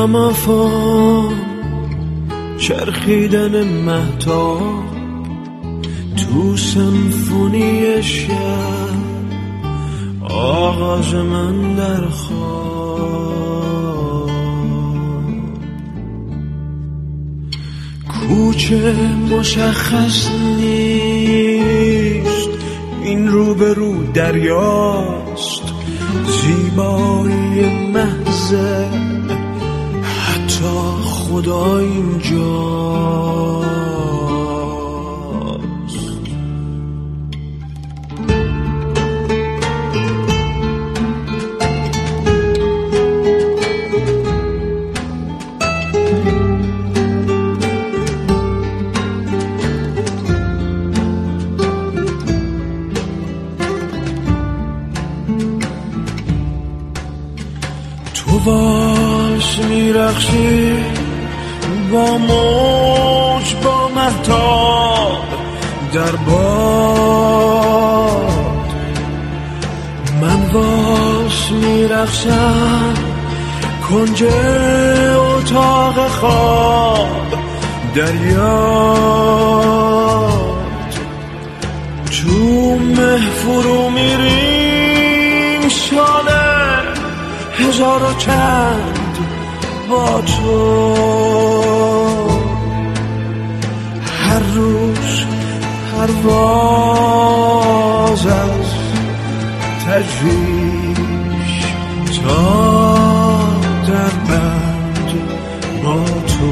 گرامافون، چرخیدن مهتاب تو سمفونی شب، آغاز من در خواب. کوچه مشخص نیست، این روبرو دریاست، زیبایی محضه حتی خدا اینجاست. تو واش میرخشی با موج با مهتاب در باد، من واش میرخشم کنج اتاق خواب در یاد. تو مه فرو میریم شاله هزار و چند با تو، هر روز پرواز از تجریش تا در بند با تو.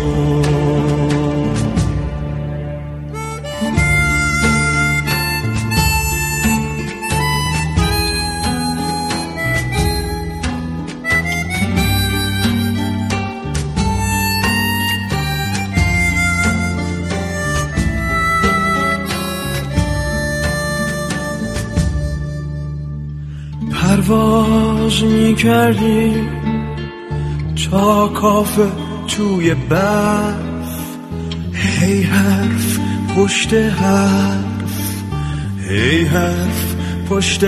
پرواز میکردی تا کافه توی برف، هی حرف پشت حرف، هی حرف پشت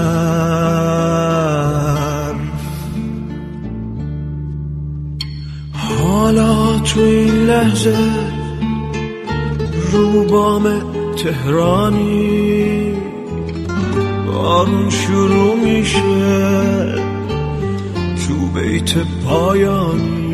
حرف. حالا تو این لحظه رو بام تهرانی، بارون شروع میشه تو بیت پایانی.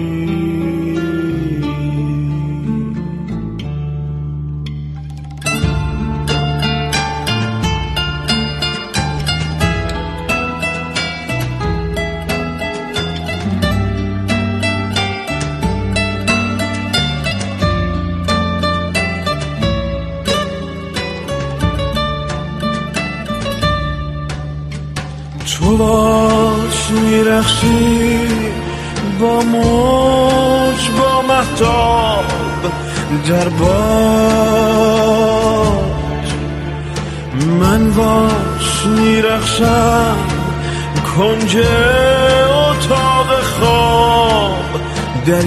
تو باش میرخشی با موج با مهتاب در باد، من باش میرخشم کنج اتاق خواب در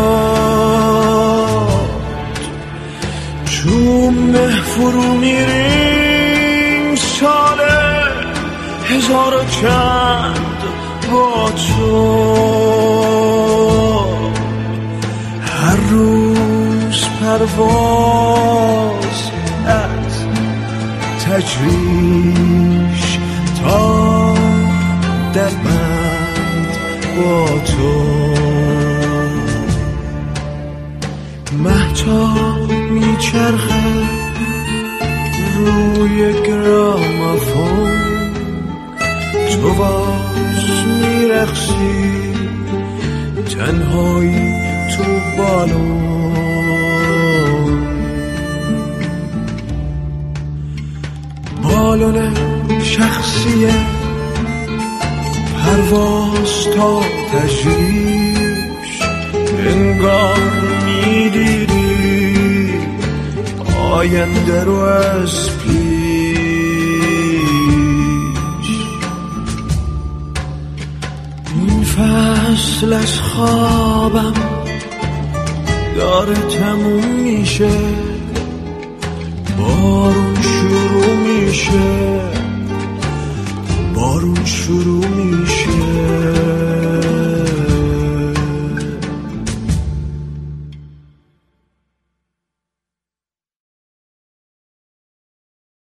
یاد. تو مه فرو میریم ساله هزار و چند با تو، هر روز پرواز از تجریش تا در بند با تو. مهتاب میچرخه روی گرامافون، تو باش میرخشی تنهایی تو بالون، بالون شخصیه پرواز تا تجریش، انگار میدیدی آینده رو از فصل از خوابم داره تموم میشه، بارون شروع میشه، بارون شروع میشه.